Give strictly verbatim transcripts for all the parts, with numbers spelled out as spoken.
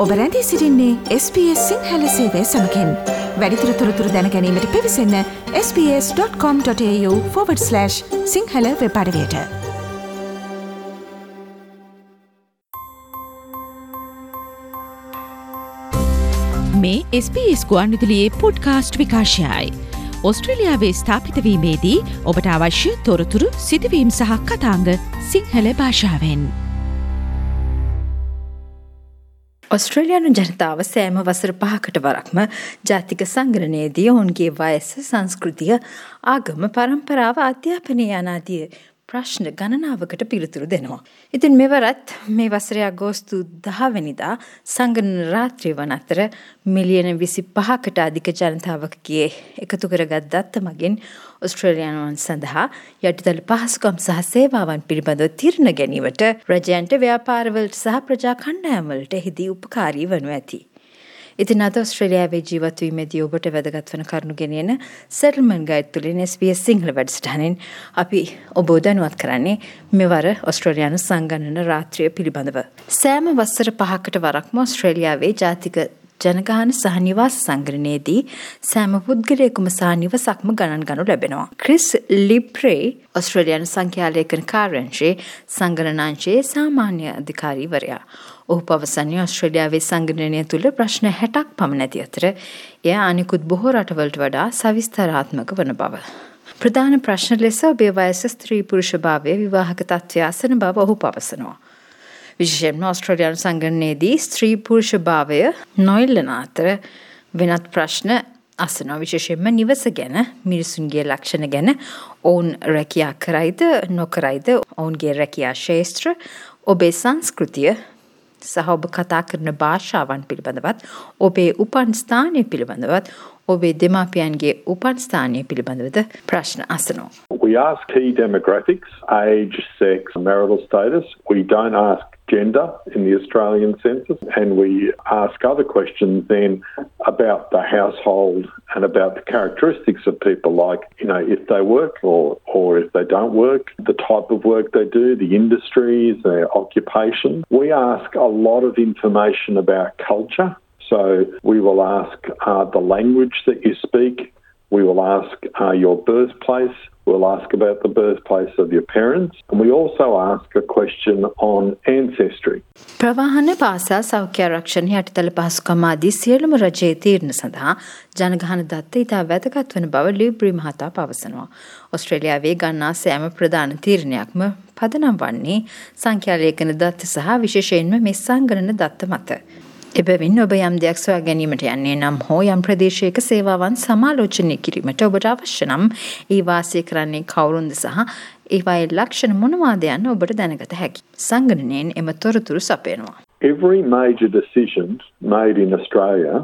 ඔබ රැඳී සිටින්නේ එස් බී එස් සිංහල සේවය සමගින්. වැඩිදුර තොරතුරු දැන ගැනීමට පිවිසන්න S B S dot com dot AU forward slash Sinhala web අඩවියට. මේ එස් බී එස් ගුවන්විදුලියේ පොඩ්කාස්ට් විකාශයයි. ඔස්ට්‍රේලියාවේ ස්ථාපිත වීමේදී ඔබට අවශ්‍ය තොරතුරු සිදුවීම් සහ කතාංග සිංහල භාෂාවෙන්. ඔස්ට්‍රේලියානු ජනතාව සෑම වසර පහකට වරක්ම ජාතික සංගණනයේදී ඔවුන්ගේ වයස, සංස්කෘතිය, ආගම, පරම්පරාව, අධ්‍යාපනය යනාදී ප්‍රශ්න ගණනාවකට පිළිතුරු දෙනවා. ඉතින් මෙවරත් මේ වසරේ අගෝස්තු දහවැනිදා සංගණන රාත්‍රිය වන අතර මිලියන විසිපහකට අධික ජනතාවකගේ එකතු කරගත් දත්ත මගින් ඔස්ට්‍රේලියානුවන් සඳහා යටිතල පහසුකම් සහ සේවාවන් පිළිබඳව තීරණ ගැනීමට රජයන්ට, ව්‍යාපාරවලට සහ ප්‍රජා කණ්ඩායම්වලට එහිදී උපකාරී වනු ඇති. ඉතින් අද ඔස්ට්‍රේලියාවේ ජීවත් වීමේදී ඔබට වැදගත් වන කරුණු ගෙනෙන සෙටල්මන්ට් ගයිඩ් තුලින් එස් බී එස් සිංහල වැඩසටහනින් අපි ඔබ දැනුවත් කරන්නේ මෙවර ඔස්ට්‍රේලියානු සංගණන රාත්‍රිය පිළිබඳව. සෑම වසර පහකට වරක්ම ඔස්ට්‍රේලියාවේ ජාතික ජනගහන සහ නිවාස සංගණනයේදී සෑම පුද්ගලයෙකුම සහ නිවසක්ම ගණන් ගනු ලැබෙනවා. ක්‍රිස් ලිබ්‍රේ ඔස්ට්‍රේලියානු සංඛ්‍යාලේඛන කාර්යාංශයේ සංගණනාංශයේ සාමාන්‍ය අධිකාරීවරයා. ඔහු පවසන්නේ ඔස්ට්‍රේලියාවේ සංගණනය තුළ ප්‍රශ්න හැටක් පමණ ඇති අතර එය අනිකුත් බොහෝ රටවලට වඩා සවිස්තරාත්මක වන බව. ප්‍රධාන ප්‍රශ්න ලෙස ඔබේ වයස, ස්ත්‍රී පුරුෂ භාවය, විවාහක තත්ත්වය අසන බව ඔහු පවසනවා. විශේෂයෙන්ම ඔස්ට්‍රේලියානු සංගණනයේදී ස්ත්‍රී පුරුෂ භාවය නොඉල්ලන අතර වෙනත් ප්‍රශ්න අසනවා. විශේෂයෙන්ම නිවස ගැන, මිනිසුන්ගේ ලක්ෂණ ගැන, ඔවුන් රැකියා කරයිද නොකරයිද, ඔවුන්ගේ රැකියා ශේෂ්ත්‍ර, ඔබේ සංස්කෘතිය සහ ඔබ කතා කරන භාෂාවන් පිළිබඳවත්, ඔබේ උපන් ස්ථානය පිළිබඳවත්, ඔබේ දෙමාපියන්ගේ උපන් ස්ථානය පිළිබඳවද ප්‍රශ්න අසනවා. We ask key demographics, age, sex, marital status. We don't ask gender in the Australian census, and we ask other questions then about the household and about the characteristics of people, like, you know, if they work or, or if they don't work, the type of work they do, the industries, their occupation. We ask a lot of information about culture. So we will ask uh, the language that you speak. We will ask uh, your birthplace. We'll ask about the birthplace of your parents. And we also ask a question on ancestry. ප්‍රවාහන, පාසා, සෞඛ්‍ය ආරක්ෂණ යටිතල පහසුකම් ආදී සියලුම රජයේ තීරණ සඳහා ජනගහන දත්ත ඉතා වැදගත් වන බව ලිබ්‍රි මහතා පවසනවා. ඔස්ට්‍රේලියාවේ ගන්නා සෑම ප්‍රධාන තීරණයක්ම පදනම් වන්නේ සංඛ්‍යාලේඛන දත්ත සහ විශේෂයෙන්ම මේ සංගණන දත්ත මත. එබැවින් ඔබ යම් දෙයක් සොයා ගැනීමට යන්නේ නම් හෝ යම් ප්‍රදේශයක සේවාවන් සමාලෝචනය කිරීමට ඔබට අවශ්‍ය නම් ඒ වාසය කරන්නේ කවුරුන්ද සහ ඒවායේ ලක්ෂණ මොනවාද යන්න ඔබට දැනගත හැකි. සංගණනයෙන් එම තොරතුරු සපයනවා. Every major decision made in Australia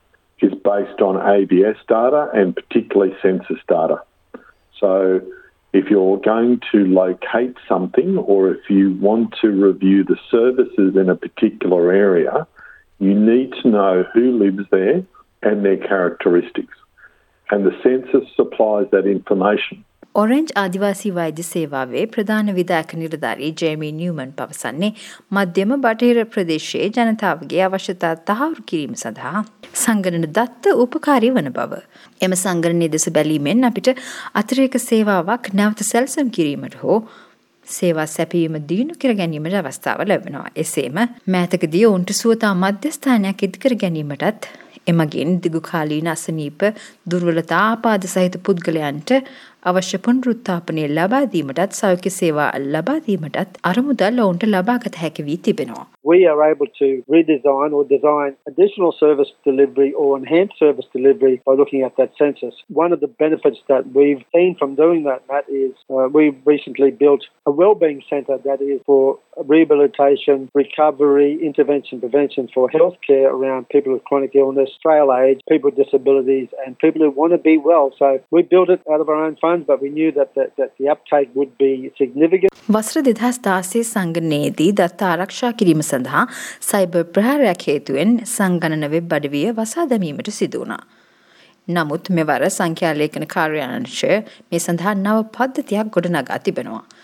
is based on A B S data and particularly census data. So if you're going to locate something or if you want to review the services in a particular area, you need to know who lives there and their characteristics. And the census supplies that information. Orange ආදිවාසී වෛද්‍ය සේවාවේ ප්‍රධාන විධායක නිලධාරී Jamie නිව්මන් පවසන්නේ මධ්‍යම බටහිර ප්‍රදේශයේ ජනතාවගේ අවශ්‍යතා තහවුරු කිරීම සඳහා සංගණන දත්ත උපකාරී වන බව. එම සංගණනයේ දෙස බැලීමෙන් අපිට අතිරේක සේවාවක් නැවත සැලසුම් කිරීමට හෝ සේවා සැපීම දියුණු කර ගැනීමට අවස්ථාව ලැබෙනවා. එසේම මෑතකදී ඔවුන්ට සුවතා මධ්‍යස්ථානයක් ඉදිකර ගැනීමටත් එමගින් දිගුකාලීන අසනීප, දුර්වලතා ආපාද සහිත පුද්ගලයන්ට අවශ්‍ය පුනරුත්ථාපනය ලබා දීමටත් සෞඛ්‍ය සේවා ලබා දීමටත් අරමුදල් ඔවුන්ට ලබාගත හැකි වී තිබෙනවා. We are able to redesign or design additional service delivery or enhanced service delivery by looking at that census. One of the benefits that we've seen from doing that, Matt, is uh, we've recently built a wellbeing centre that is for rehabilitation, recovery, intervention, prevention for healthcare around people with chronic illness, frail age, people with disabilities and people who want to be well. So we built it out of our own funds, but we knew that the, that the uptake would be significant. වසර දෙදහස් දාසය සංගණනයේදී දත්ත ආරක්ෂා කිරීම සඳහා cyber ප්‍රහාරයක් හේතුවෙන් සංගණන web අඩවිය වසා දැමීමට සිදු වුණා. නමුත් මෙවර සංඛ්‍යාලේඛන කාර්යාංශය මේ සඳහා නව පද්ධතියක් ගොඩනගා තිබෙනවා.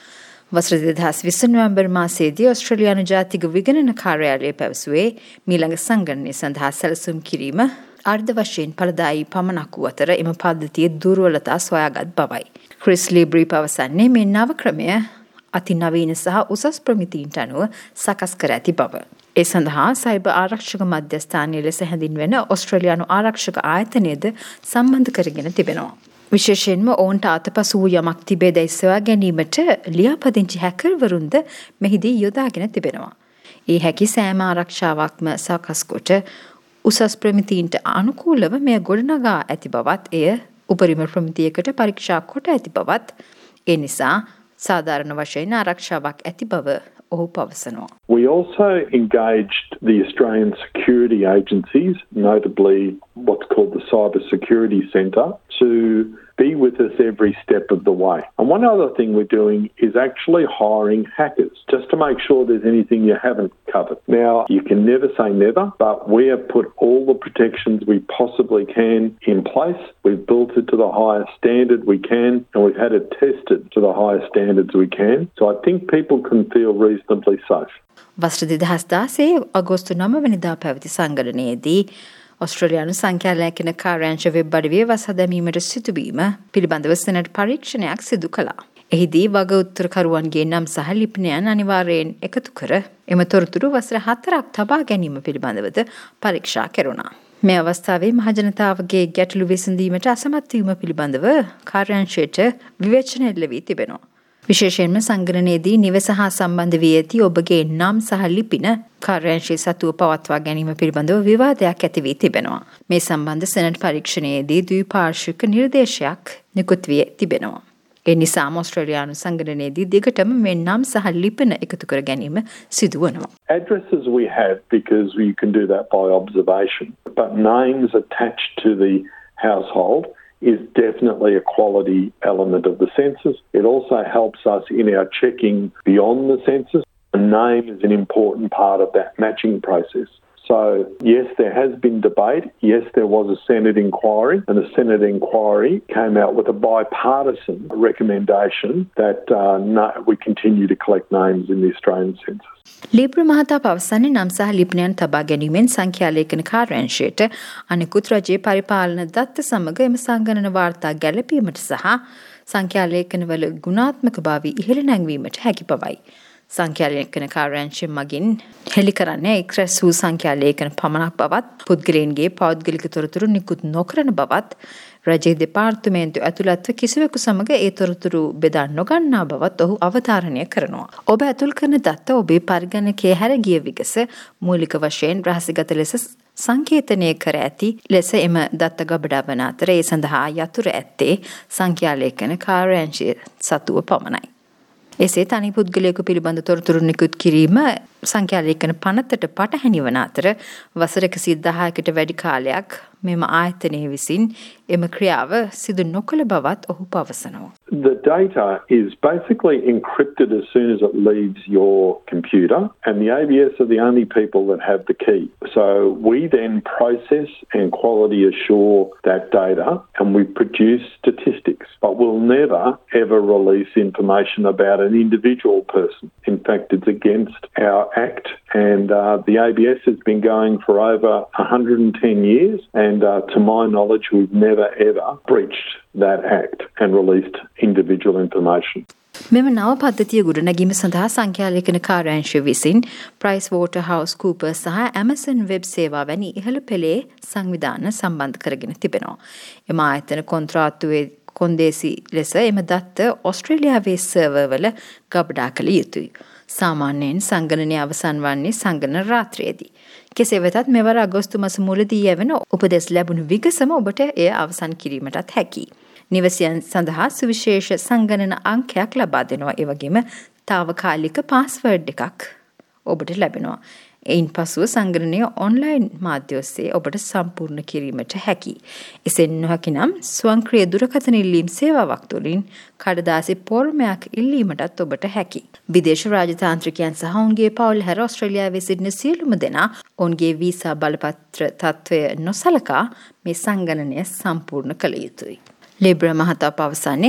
වසර දෙදහස් විස්ස නොවැම්බර් මාසයේදී ඔස්ට්‍රේලියානු ජාතික විගණන කාර්යාලය පැවසුවේ මීළඟ සංගණනය සඳහා සැලසුම් කිරීම අර්ධ වශයෙන් ඵලදායී පමණක් වූ අතර එම පද්ධතියේ දුර්වලතා සොයාගත් බවයි. ක්‍රිස් ලීබ්‍රි පවසන්නේ මේ නව ක්‍රමය අතිනවීන සහ උසස් ප්‍රමිතීන්ට අනුව සකස් කර ඇති බව. ඒ සඳහා සයිබර් ආරක්ෂක මධ්‍යස්ථානය ලෙස හැඳින්වෙන ඔස්ට්‍රේලියානු ආරක්ෂක ආයතනයද සම්බන්ධ කරගෙන තිබෙනවා. විශේෂයෙන්ම ඔවුන්ට අතපසු වූ යමක් තිබේ දැයි සොයා ගැනීමට ලියාපදිංචි හැකර්වරුන්ද මෙහිදී යොදාගෙන තිබෙනවා. ඒ හැකි සෑම ආරක්ෂාවක්ම සකස් කොට උසස් ප්‍රමිතීන්ට අනුකූලව මෙය ගොඩනගා ඇති බවත් එය උපරිම ප්‍රමිතියකට පරීක්ෂා කොට ඇති බවත් ඒ නිසා සාධාරණ වශයෙන් ආරක්ෂාවක් ඇති බව ඔහු පවසනවා. We also engaged the Australian security agencies, notably what's called the Cyber Security Centre, to be with us every step of the way. And one other thing we're doing is actually hiring hackers just to make sure there's anything you haven't covered. Now, you can never say never, but we have put all the protections we possibly can in place. We've built it to the highest standard we can, and we've had it tested to the highest standards we can. So I think people can feel reasonably safe. වසර දෙදහස් දාසයේ අගෝස්තු නවය වෙනිදා පැවති සංගණනයේදී ඔස්ට්‍රේලියානු සංඛ්‍යා ලේඛන කාර්යාංශ web අඩවියේ වසා දැමීමට සිදුවීම පිළිබඳව සෙනට් පරීක්ෂණයක් සිදු කළා. එහිදී වග උත්තරකරුවන්ගේ නම් සහ ලිපිනයන් අනිවාර්යයෙන් එකතු කර එම තොරතුරු වසර හතරක් තබා ගැනීම පිළිබඳවද පරීක්ෂා කෙරුණා. මේ අවස්ථාවේ මහජනතාවගේ ගැටලු විසඳීමට අසමත් වීම පිළිබඳව කාර්යාංශයට විවේචන එල්ල වී තිබෙනවා. විශේෂයෙන්ම සංගණනයේදී නිවස හා සම්බන්ධ වී ඇති ඔබගේ නම් සහ ලිපින කාර්යාංශයේ සතුව පවත්වා ගැනීම පිළිබඳව විවාදයක් ඇති වී තිබෙනවා. මේ සම්බන්ධ සෙනට් පරීක්ෂණයේදී ද්විපාර්ශ්වික නිර්දේශයක් නිකුත් වී තිබෙනවා. ඒ නිසාම ඔස්ට්‍රේලියානු සංගණනයේදී දිගටම මේ නම් සහ ලිපින එකතු කර ගැනීම සිදු වෙනවා. Addresses we have because you can do that by observation, but names attached to the household is definitely a quality element of the census. It also helps us in our checking beyond the census. A name is an important part of that matching process. So, yes, there has been debate. Yes, there was a Senate inquiry, and the Senate inquiry came out with a bipartisan recommendation that uh, no, we continue to collect names in the Australian census. ලීබ්‍ර මහතා පවසන්නේ නම් සහ ලිපිනයන් තබා ගැනීමෙන් සංඛ්‍යා ලේඛන කාර්යාංශයට අනෙකුත් රජයේ පරිපාලන දත්ත සමග එම සංගණන වාර්තා ගැලපීමට සහ සංඛ්‍යා ලේඛනවල ගුණාත්මක භාවය ඉහළ නැංවීමට හැකි බවයි. සංඛ්‍යා ලේඛන කාර්යාංශය මගින් හෙළි කරන්නේ එක්රැස් වූ සංඛ්‍යා ලේඛන පමණක් බවත් පුද්ගලයන්ගේ පෞද්ගලික තොරතුරු නිකුත් නොකරන බවත් රජයේ දෙපාර්තමේන්තුව ඇතුළත්ව කිසිවෙකු සමග ඒ තොරතුරු බෙදා නොගන්නා බවත් ඔහු අවධාරණය කරනවා. ඔබ ඇතුල් කරන දත්ත ඔබේ පරිගණකයේ හැර ගිය විගස මූලික වශයෙන් රහසිගත ලෙස සංකේතනය කර ඇති ලෙස එම දත්ත ගබඩා වන අතර ඒ සඳහා යතුර ඇත්තේ සංඛ්‍යා ලේඛන කාර්යාංශය සතුව පමණයි. එසේ තනි පුද්ගලයෙකු පිළිබඳ තොරතුරු නිකුත් කිරීම සංඛ්‍යා ලේඛන පනතට පටහැනි වන අතර වසර එකසිය දහයකට වැඩි කාලයක් මෙම ආයතනය විසින් එම ක්‍රියාව සිදු නොකළ බවත් ඔහු පවසනවා. The data is basically encrypted as soon as it leaves your computer, and the A B S are the only people that have the key. So we then process and quality assure that data, and we produce statistics, but we'll never ever release information about an individual person. In fact, it's against our Act, and uh, the A B S has been going for over one hundred ten years, and uh, to my knowledge, we've never ever breached that Act and released individual information. මෙම නව පද්ධතිය ගොඩනැගීම සඳහා සංඛ්‍යා ලේඛන කාර්යාංශය විසින් price water house කූපර්ස් සහ Amazon web සේවා වැනි ඉහළ පෙළේ සංවිධාන සම්බන්ධ කරගෙන තිබෙනවා. එම ආයතන කොන්ත්‍රාත්තුවේ කොන්දේසි ලෙස එම දත්ත ඔස්ට්‍රේලියාවේ සර්වර්වල ගබඩා කළ යුතුයි. සාමාන්‍යයෙන් සංගණනය අවසන් වන්නේ සංගණන රාත්‍රියේදී. කෙසේ වෙතත් මෙවර අගෝස්තු මාස මුලදී යැවෙන උපදෙස් ලැබුණු විගසම ඔබට එය අවසන් කිරීමටත් හැකියි. නිවසයන් සඳහා සුවිශේෂ සංගණන අංකයක් ලබා දෙනවා. ඒ වගේම తాවකාලික පාස්වර්ඩ් එකක් ඔබට ලැබෙනවා. එයින් පසුව සංගණනය ඔන්ලයින් මාධ්‍ය ඔස්සේ ඔබට සම්පූර්ණ කිරීමට හැකියි. එසේ නොහැකි නම් ස්වයංක්‍රීය දුරකථන ඉල්ලීම් සේවාවක් තුළින් කඩදාසි පෝර්මයක් ඉල්ලීමටත් ඔබට හැකියි. විදේශ රාජතාන්ත්‍රිකයන් සහ ඔවුන්ගේ පවුල් හැර ඔස්ට්‍රේලියාවේ සිටින සියලුම දෙනා ඔවුන්ගේ වීසා බලපත්‍ර තත්ත්වය නොසලකා මේ සංගණනය සම්පූර්ණ කළ යුතුයි. ලීබ්‍ර මහතා පවසන්නේ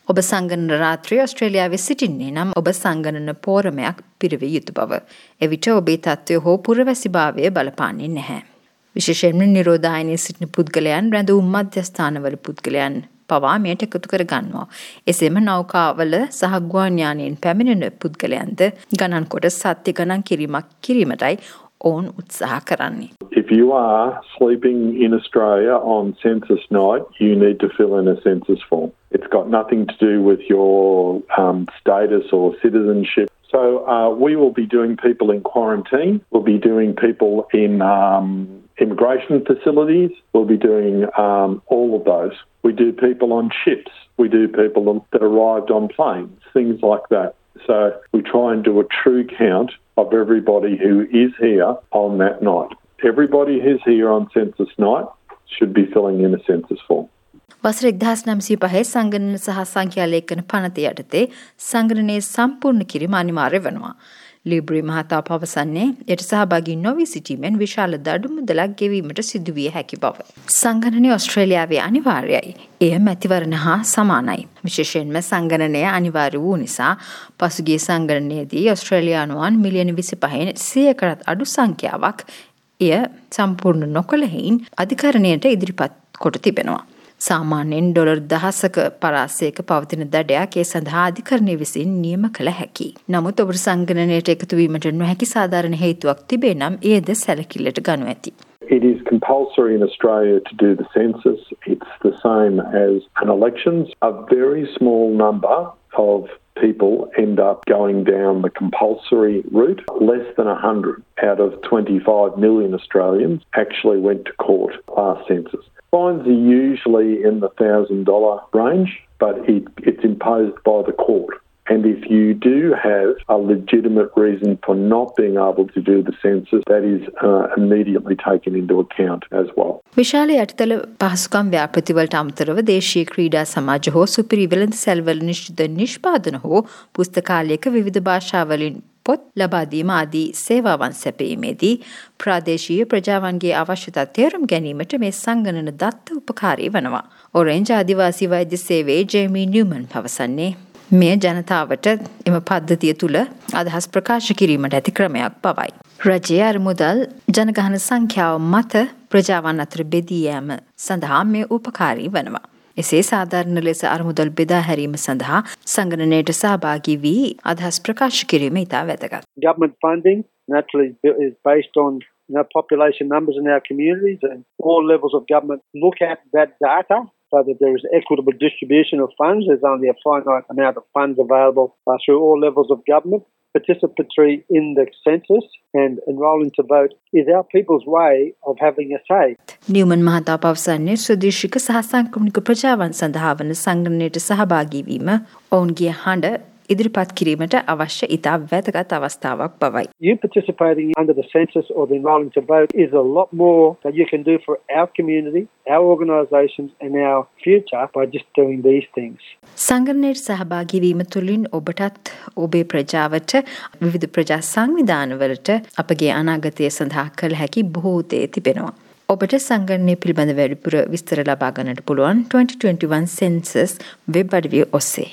ඔබ සංගණන රාත්‍රියේ ඔස්ට්‍රේලියාවේ සිටින්නේ නම් ඔබ සංගණන පෝරමයක් පිරවිය යුතු බව. එවිට ඔබේ තත්ත්වය හෝ පුරවැසිභාවය බලපාන්නේ නැහැ. විශේෂයෙන්ම නිරෝධායනයේ සිටින පුද්ගලයන් රැඳවුම් මධ්‍යස්ථානවල පුද්ගලයන් පවා මෙයට එකතු කර ගන්නවා. එසේම නෞකාවල සහ ගුවන් යානයෙන් පැමිණෙන පුද්ගලයන්ද ගණන් කොට සත්‍ය ගණන් කිරීමක් කිරීමටයි ඔවුන් උත්සාහ කරන්නේ. If you are sleeping in Australia on census night, you need to fill in a census form. It's got nothing to do with your um, status or citizenship. So uh, we will be doing people in quarantine. We'll be doing people in um, immigration facilities. We'll be doing um, all of those. We do people on ships. We do people that arrived on planes, things like that. So we try and do a true count of everybody who is here on that night. Everybody who's here on census night should be filling in a census form. වසර එක්දහස් නවසිය පහේ සංගණන සහ සංඛ්‍යා ලේඛන පනත යටතේ සංගණනයේ සම්පූර්ණ කිරීම අනිවාර්ය වෙනවා. ලිබ්‍රි මහතා පවසන්නේ යට සහභාගී නොවී සිටීමෙන් විශාල දඩු මුදලක් ගෙවීමට සිදුවිය හැකි බව. සංගණනය ඔස්ට්‍රේලියාවේ අනිවාර්යයි. එය මැතිවරණ හා සමානයි. විශේෂයෙන්ම සංගණනය අනිවාර්ය වූ නිසා පසුගිය සංගණනයේදී ඔස්ට්‍රේලියානුවන් මිලියන විසිපහෙන් සියයකටත් අඩු සංඛ්‍යාවක් එය සම්පූර්ණ නොකළ හේයින් අධිකරණයට ඉදිරිපත් කොට තිබෙනවා. සාමාන්‍යයෙන් ඩොලර් දහසක පරාසයක පවතින දඩයක් ඒ සඳහා අධිකරණය විසින් නියම කළ හැකි. නමුත් ඔබට සංගණනයට එකතු වීමට නොහැකි සාධාරණ හේතුවක් තිබේ නම් එයද සැලකිල්ලට ගනු ඇති. It is compulsory in Australia to do the census. It's the same as an elections. A very small number of people end up going down the compulsory route. Less than one hundred out of twenty-five million Australians actually went to court last census. Fines are usually in the one thousand dollars range, but it, it's imposed by the court. And if you do have a legitimate reason for not being able to do the census, that is uh, immediately taken into account as well. විශාල යටිතල පහසුකම් ව්‍යාපෘතිවලට අමතරව දේශීය ක්‍රීඩා සමාජ හෝ සුපිරි වෙළඳ සැල්වල නිශ්චිත නිෂ්පාදන හෝ පුස්තකාලයක විවිධ භාෂාවලින් පොත් ලබා දීම ආදී සේවාවන් සැපීමේදී ප්‍රාදේශීය ප්‍රජාවන්ගේ අවශ්‍යතා තේරුම් ගැනීමට මේ සංගණන දත්ත උපකාරී වෙනවා. ඔරෙන්ජ් ආදිවාසී වෛද්‍ය සේවයේ ජේමී නිව්මන් පවසන්නේ මේ ජනතාවට එම පද්ධතිය තුළ අදහස් ප්‍රකාශ කිරීමට ඇති ක්‍රමයක් බවයි. රජයේ අරමුදල් ජනගහන සංඛ්‍යාව මත ප්‍රජාවන් අතර බෙදී යාම සඳහා මේ උපකාරී වෙනවා. එසේ සාධාරණ ලෙස අරමුදල් බෙදා හැරීම සඳහා සංගණනයට සහභාගී වී අදහස් ප්‍රකාශ කිරීම ඉතා වැදගත්. Government funding naturally is based on you know, population numbers in our communities, and all levels of government look at that data so that there is equitable distribution of funds. There's only a finite amount of funds available uh, through all levels of government. Participatory in the census and enrolling to vote is our people's way of having a say. නිව්මන් මහතා පවසන්නේ ස්වදේශික සහ සංක්‍රමණික ප්‍රජාවන් සඳහා වන සංගණනයට සහභාගී වීම ඔවුන්ගේ හඬ ඉදිරිපත් කිරීමට අවශ්‍ය ඉතා වැදගත් අවස්ථාවක් බවයි. You participating under the census or the enrolling to vote is a lot more that you can do for our community, our organisations and our future by just doing these things. සංගණනයට සහභාගී වීම තුළින් ඔබටත් ඔබේ ප්‍රජාවට විවිධ ප්‍රජා සංවිධානවලට අපගේ අනාගතය සඳහා කළ හැකි බොහෝ දේ තිබෙනවා. ඔබට සංගණනය පිළිබඳ වැඩිපුර විස්තර ලබා ගන්නට පුළුවන් twenty twenty-one census වෙබ් අඩවිය ඔස්සේ.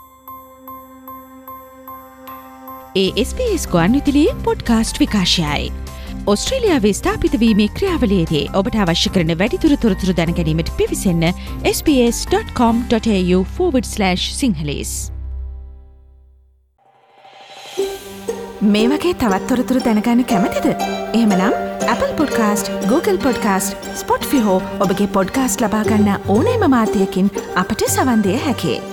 ඒ එස් බී එස් ගුවන්විදුලියේ පොඩ්කාස්ට් විකාශයයි. ඔස්ට්‍රේලියාවේ ස්ථාපිත වීමේ ක්‍රියාවලියේදී ඔබට අවශ්‍ය කරන වැඩිදුර තොරතුරු දැනගැනීමට පිවිසෙන්න s b s dot com dot a u forward slash sinhalese. මේ වගේ තවත් තොරතුරු දැනගන්න කැමතිද? එහෙමනම් Apple Podcast, Google Podcast, Spotify හෝ ඔබගේ පොඩ්කාස්ට් ලබා ගන්න ඕනෑම මාධ්‍යයකින් අපට සවන් දිය හැකියි.